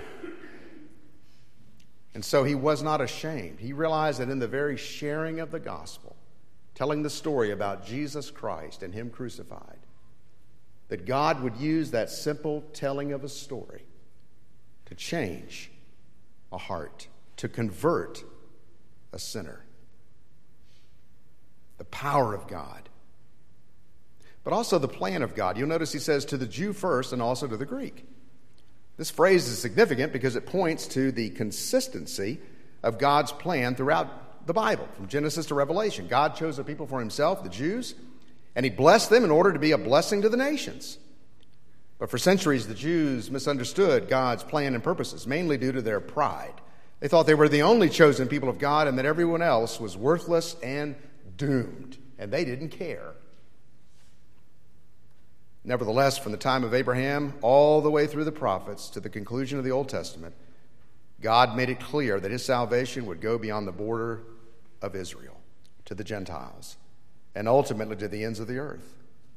And so he was not ashamed. He realized that in the very sharing of the gospel, telling the story about Jesus Christ and him crucified, that God would use that simple telling of a story to change a heart, to convert a sinner. The power of God. But also the plan of God. You'll notice he says to the Jew first and also to the Greek. This phrase is significant because it points to the consistency of God's plan throughout the Bible, from Genesis to Revelation. God chose a people for himself, the Jews, and he blessed them in order to be a blessing to the nations. But for centuries, the Jews misunderstood God's plan and purposes, mainly due to their pride. They thought they were the only chosen people of God and that everyone else was worthless and doomed, and they didn't care. Nevertheless, from the time of Abraham all the way through the prophets to the conclusion of the Old Testament, God made it clear that his salvation would go beyond the border of Israel to the Gentiles and ultimately to the ends of the earth.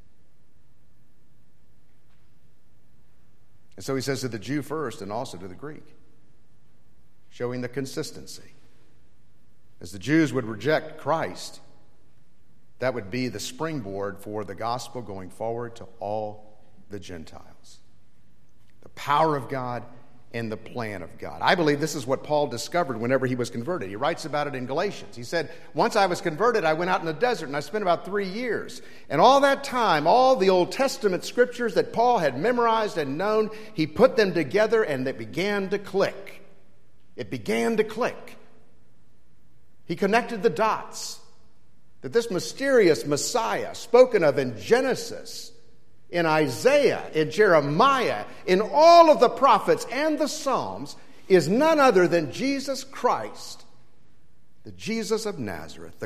And so he says to the Jew first and also to the Greek, showing the consistency. As the Jews would reject Christ, that would be the springboard for the gospel going forward to all the Gentiles. The power of God and the plan of God. I believe this is what Paul discovered whenever he was converted. He writes about it in Galatians. He said, once I was converted, I went out in the desert and I spent about three years. And all that time, all the Old Testament scriptures that Paul had memorized and known, he put them together and they began to click. It began to click. He connected the dots that this mysterious Messiah spoken of in Genesis, in Isaiah, in Jeremiah, in all of the prophets and the Psalms is none other than Jesus Christ, the Jesus of Nazareth, the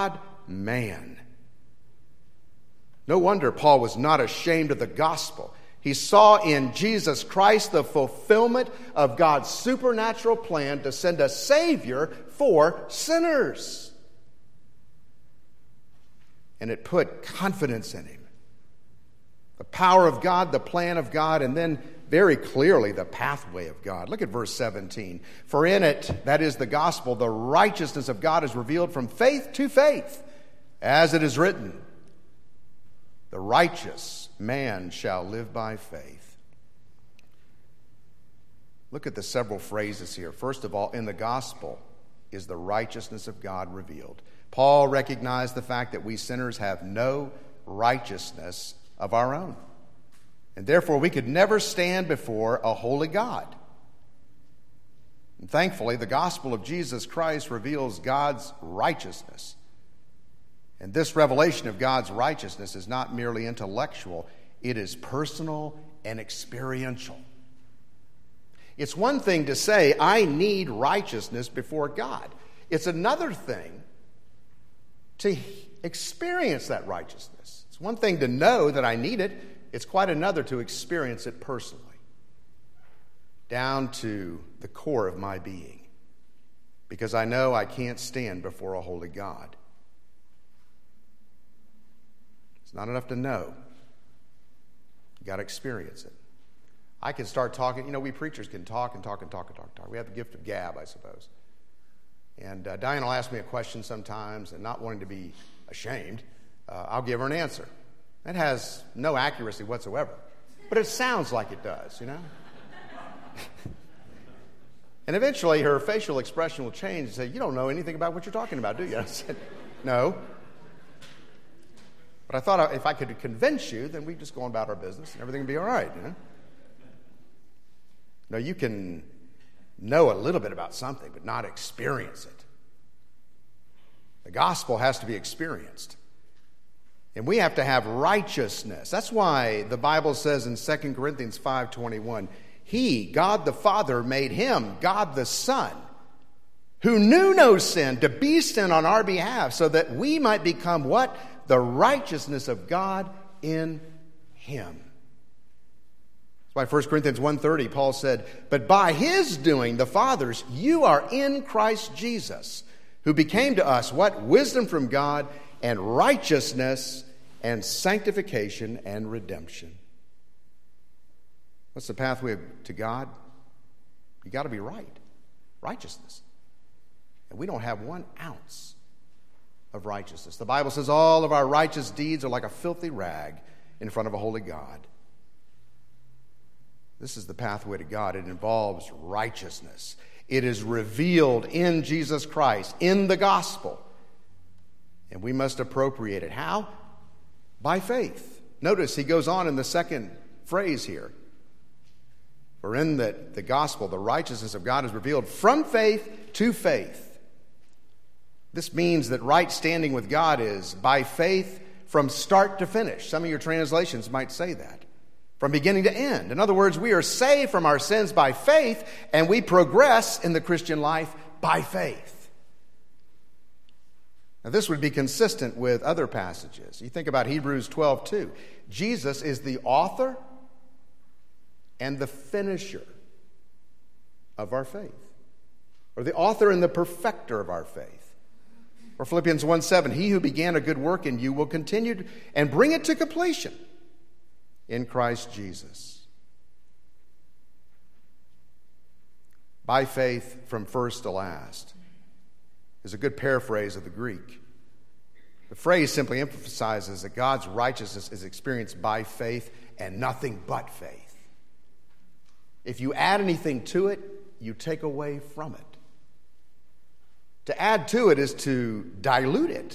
God-man. No wonder Paul was not ashamed of the gospel. He saw in Jesus Christ the fulfillment of God's supernatural plan to send a Savior for sinners. And it put confidence in him. The power of God, the plan of God, and then very clearly the pathway of God. Look at verse seventeen. For in it, that is the gospel, the righteousness of God is revealed from faith to faith, as it is written, the righteous man shall live by faith. Look at the several phrases here. First of all, in the gospel is the righteousness of God revealed. Paul recognized the fact that we sinners have no righteousness of our own. And therefore, we could never stand before a holy God. And thankfully, the gospel of Jesus Christ reveals God's righteousness. And this revelation of God's righteousness is not merely intellectual, it is personal and experiential. It's one thing to say, I need righteousness before God. It's another thing to experience that righteousness. It's one thing to know that I need it. It's quite another to experience it personally, down to the core of my being, because I know I can't stand before a holy God. It's not enough to know. You got to experience it. I can start talking. You know, we preachers can talk and talk and talk and talk and talk. We have the gift of gab, I suppose. And uh, Diane will ask me a question sometimes, and not wanting to be ashamed, uh, I'll give her an answer. It has no accuracy whatsoever, but it sounds like it does, you know? And eventually her facial expression will change and say, you don't know anything about what you're talking about, do you? I said, no. But I thought if I could convince you, then we'd just go on about our business and everything would be all right, you know? No, you can know a little bit about something, but not experience it. The gospel has to be experienced. And we have to have righteousness. That's why the Bible says in Second Corinthians five twenty-one, He, God the Father, made Him, God the Son, who knew no sin, to be sin on our behalf, so that we might become what? The righteousness of God in Him. That's why First Corinthians one thirty, Paul said, but by His doing, the Father's, you are in Christ Jesus, who became to us what? Wisdom from God and righteousness and sanctification and redemption. What's the pathway to God? You got to be right. Righteousness. And we don't have one ounce of righteousness. The Bible says all of our righteous deeds are like a filthy rag in front of a holy God. This is the pathway to God. It involves righteousness. It is revealed in Jesus Christ, in the gospel. And we must appropriate it. How? By faith. Notice he goes on in the second phrase here. For in the, the gospel, the righteousness of God is revealed from faith to faith. This means that right standing with God is by faith from start to finish. Some of your translations might say that. From beginning to end. In other words, we are saved from our sins by faith, and we progress in the Christian life by faith. Now, this would be consistent with other passages. You think about Hebrews twelve two. Jesus is the author and the finisher of our faith. Or the author and the perfecter of our faith. Or Philippians one seven. He who began a good work in you will continue to, and bring it to completion in Christ Jesus. By faith from first to last is a good paraphrase of the Greek. The phrase simply emphasizes that God's righteousness is experienced by faith and nothing but faith. If you add anything to it, you take away from it. To add to it is to dilute it.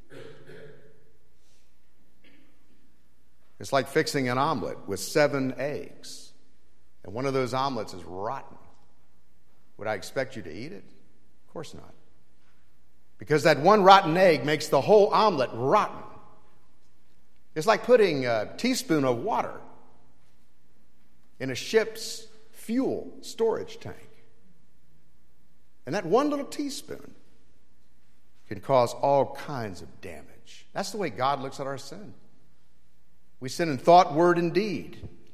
It's like fixing an omelet with seven eggs, and one of those omelets is rotten. Would I expect you to eat it? Of course not. Because that one rotten egg makes the whole omelet rotten. It's like putting a teaspoon of water in a ship's fuel storage tank. And that one little teaspoon can cause all kinds of damage. That's the way God looks at our sin. We sin in thought, word, and deed.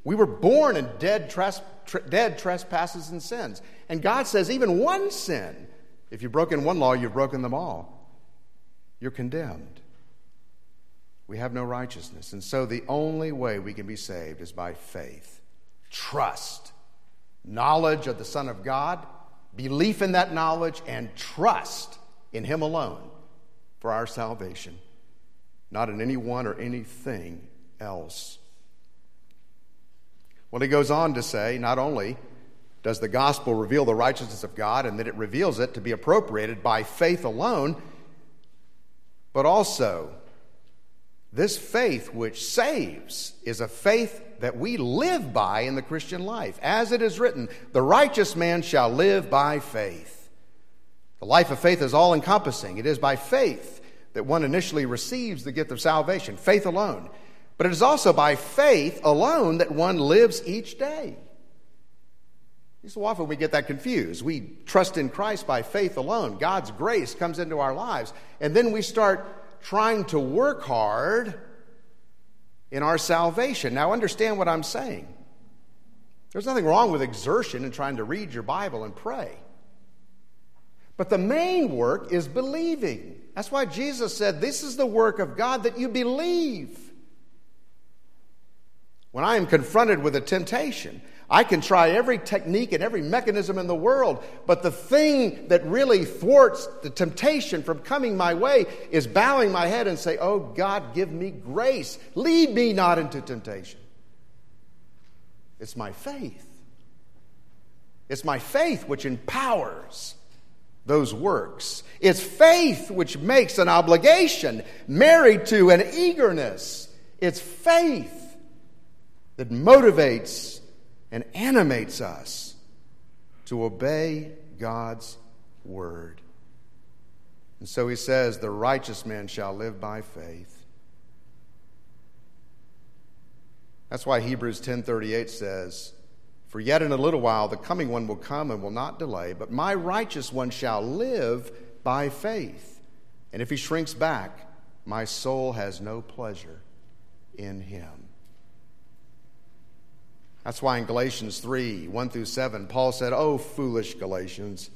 We were born in dead, tres- tre- dead trespasses and sins. And God says even one sin, if you've broken one law, you've broken them all. You're condemned. We have no righteousness. And so the only way we can be saved is by faith, trust, knowledge of the Son of God, belief in that knowledge, and trust in Him alone for our salvation, not in anyone or anything else. Well, he goes on to say, not only does the gospel reveal the righteousness of God and that it reveals it to be appropriated by faith alone, but also this faith which saves is a faith that we live by in the Christian life. As it is written, the righteous man shall live by faith. The life of faith is all-encompassing. It is by faith that one initially receives the gift of salvation, faith alone. But it is also by faith alone that one lives each day. So often we get that confused. We trust in Christ by faith alone. God's grace comes into our lives. And then we start trying to work hard in our salvation. Now understand what I'm saying. There's nothing wrong with exertion and trying to read your Bible and pray. But the main work is believing. That's why Jesus said, this is the work of God, that you believe. When I am confronted with a temptation, I can try every technique and every mechanism in the world, but the thing that really thwarts the temptation from coming my way is bowing my head and say, oh God, give me grace. Lead me not into temptation. It's my faith. It's my faith which empowers those works. It's faith which makes an obligation married to an eagerness. It's faith that motivates and animates us to obey God's word. And so he says, the righteous man shall live by faith. That's why Hebrews ten thirty-eight says, for yet in a little while the coming one will come and will not delay, but my righteous one shall live by faith. And if he shrinks back, my soul has no pleasure in him. That's why in Galatians three, one through seven, Paul said, oh, foolish Galatians,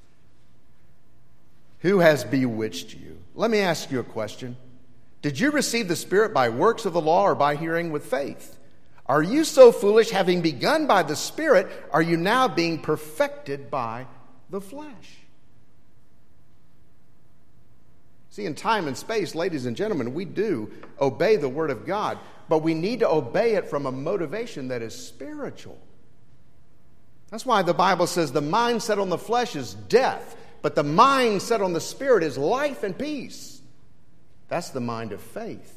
who has bewitched you? Let me ask you a question. Did you receive the Spirit by works of the law or by hearing with faith? Are you so foolish, having begun by the Spirit, are you now being perfected by the flesh? See, in time and space, ladies and gentlemen, we do obey the Word of God, but we need to obey it from a motivation that is spiritual. That's why the Bible says the mind set on the flesh is death, but the mind set on the Spirit is life and peace. That's the mind of faith.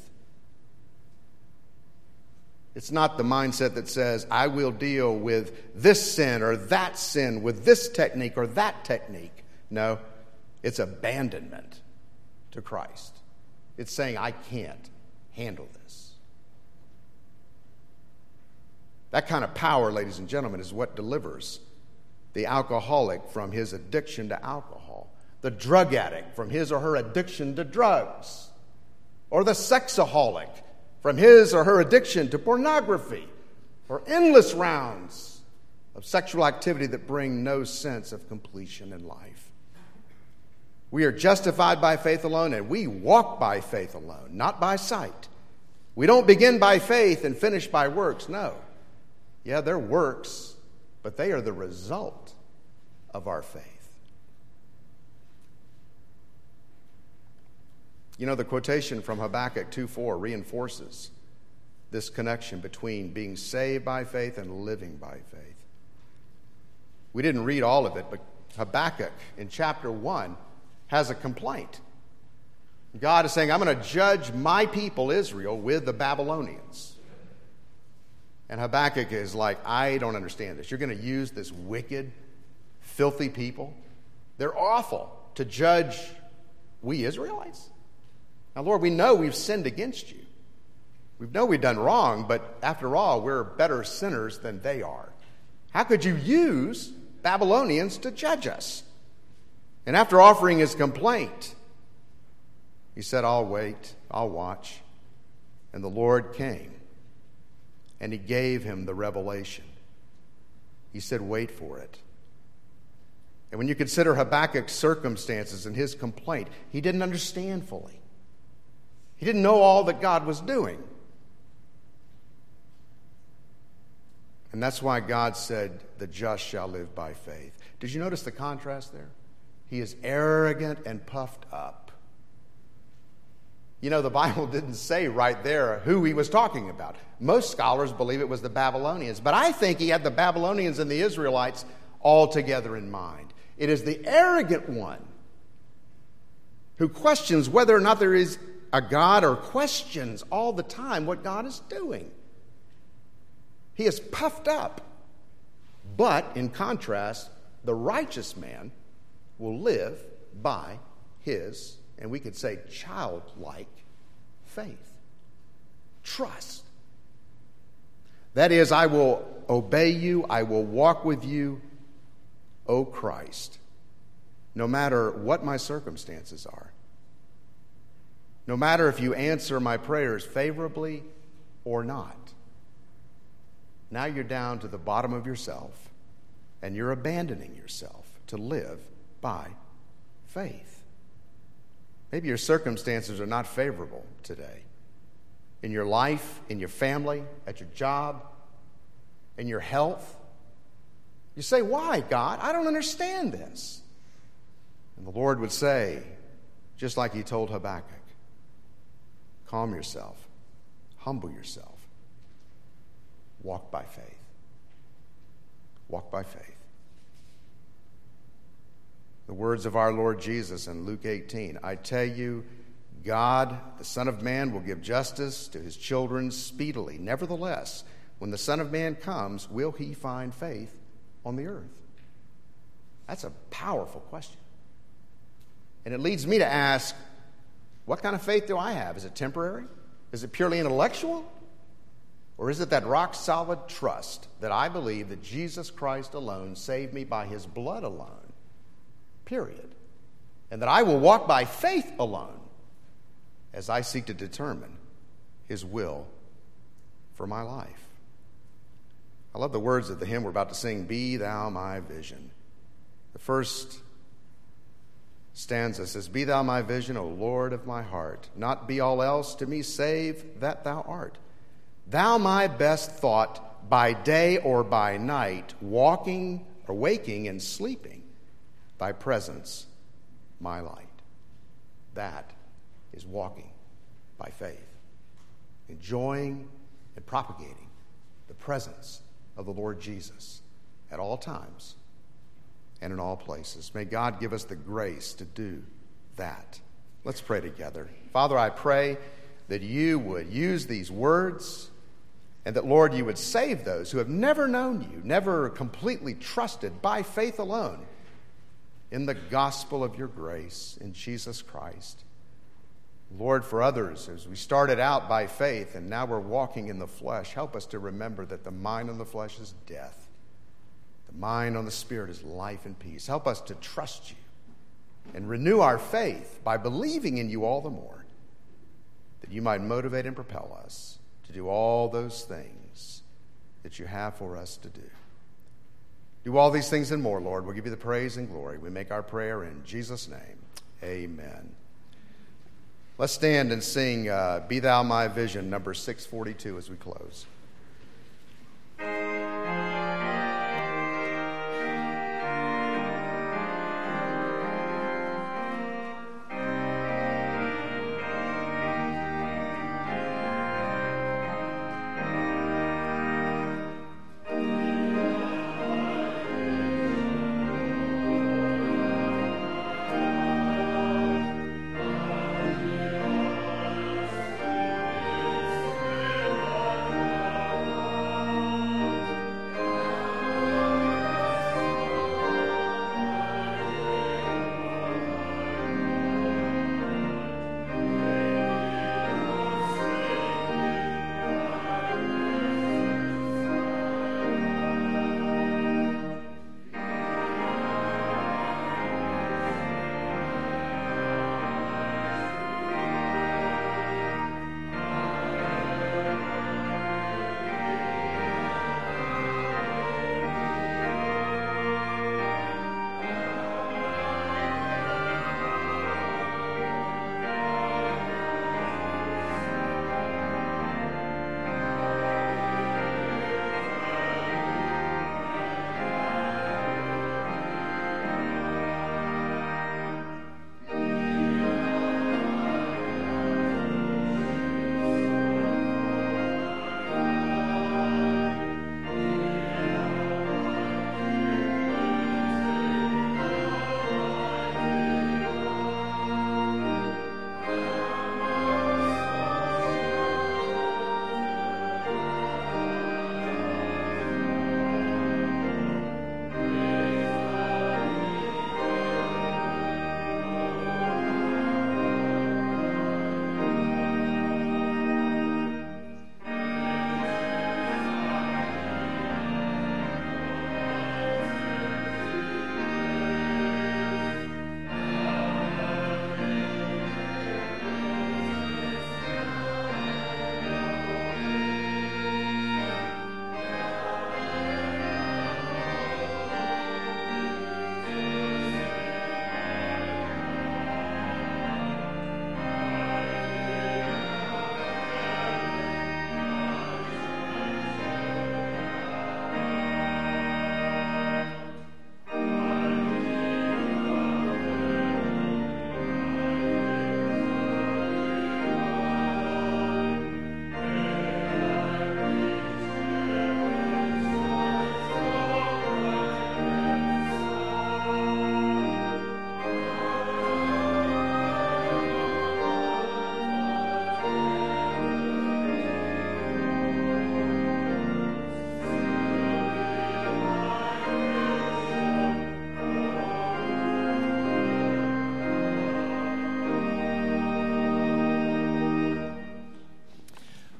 It's not the mindset that says, I will deal with this sin or that sin with this technique or that technique. No, it's abandonment to Christ. It's saying, I can't handle this. That kind of power, ladies and gentlemen, is what delivers the alcoholic from his addiction to alcohol, the drug addict from his or her addiction to drugs, or the sexaholic from his or her addiction to pornography, or endless rounds of sexual activity that bring no sense of completion in life. We are justified by faith alone, and we walk by faith alone, not by sight. We don't begin by faith and finish by works, no. Yeah, they're works, but they are the result of our faith. You know, the quotation from Habakkuk two four reinforces this connection between being saved by faith and living by faith. We didn't read all of it, but Habakkuk in chapter one has a complaint. God is saying, I'm going to judge my people Israel with the Babylonians. And Habakkuk is like, I don't understand this. You're going to use this wicked, filthy people? They're awful to judge we Israelites? Now, Lord, we know we've sinned against you. We know we've done wrong, but after all, we're better sinners than they are. How could you use Babylonians to judge us? And after offering his complaint, he said, I'll wait, I'll watch. And the Lord came. and he gave him the revelation. He said, wait for it. And when you consider Habakkuk's circumstances and his complaint, he didn't understand fully. He didn't know all that God was doing. And that's why God said, the just shall live by faith. Did you notice the contrast there? He is arrogant and puffed up. You know, the Bible didn't say right there who he was talking about. Most scholars believe it was the Babylonians, but I think he had the Babylonians and the Israelites all together in mind. It is the arrogant one who questions whether or not there is a God, or questions all the time what God is doing. He is puffed up. But in contrast, the righteous man will live by his, and we could say childlike, faith. Trust. That is, I will obey you, I will walk with you, O Christ, no matter what my circumstances are. No matter if you answer my prayers favorably or not. Now you're down to the bottom of yourself, and you're abandoning yourself to live by faith. Maybe your circumstances are not favorable today. In your life, in your family, at your job, in your health. You say, why, God? I don't understand this. And the Lord would say, just like he told Habakkuk, calm yourself, humble yourself, walk by faith. Walk by faith. The words of our Lord Jesus in Luke eighteen, I tell you, God, the Son of Man, will give justice to his children speedily. Nevertheless, when the Son of Man comes, will he find faith on the earth? That's a powerful question. And it leads me to ask, what kind of faith do I have? Is it temporary? Is it purely intellectual? Or is it that rock-solid trust that I believe that Jesus Christ alone saved me by his blood alone, period, and that I will walk by faith alone as I seek to determine his will for my life? I love the words of the hymn we're about to sing, Be Thou My Vision. The first stanza says, Be Thou my vision, O Lord of my heart, not be all else to me save that Thou art. Thou my best thought by day or by night, walking or waking and sleeping, Thy presence my light. That is walking by faith, enjoying and propagating the presence of the Lord Jesus at all times and in all places. May God give us the grace to do that. Let's pray together. Father, I pray that you would use these words and that, Lord, you would save those who have never known you, never completely trusted by faith alone in the gospel of your grace in Jesus Christ. Lord, for others, as we started out by faith and now we're walking in the flesh, help us to remember that the mind on the flesh is death. The mind on the Spirit is life and peace. Help us to trust you and renew our faith by believing in you all the more, that you might motivate and propel us to do all those things that you have for us to do. Do all these things and more, Lord. We'll give you the praise and glory. We make our prayer in Jesus' name. Amen. Let's stand and sing uh, Be Thou My Vision, number six forty-two, as we close.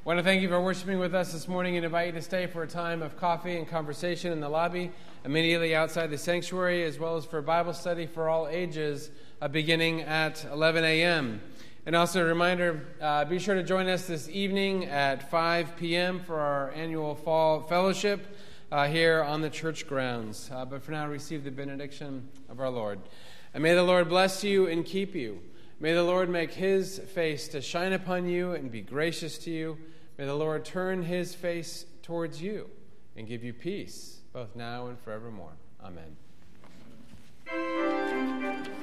want to thank you for worshiping with us this morning and invite you to stay for a time of coffee and conversation in the lobby immediately outside the sanctuary, as well as for Bible study for all ages uh, beginning at eleven a.m. And also a reminder, uh, be sure to join us this evening at five p.m. for our annual fall fellowship uh, here on the church grounds. Uh, but for now, receive the benediction of our Lord. And may the Lord bless you and keep you. May the Lord make his face to shine upon you and be gracious to you. May the Lord turn his face towards you and give you peace, both now and forevermore. Amen.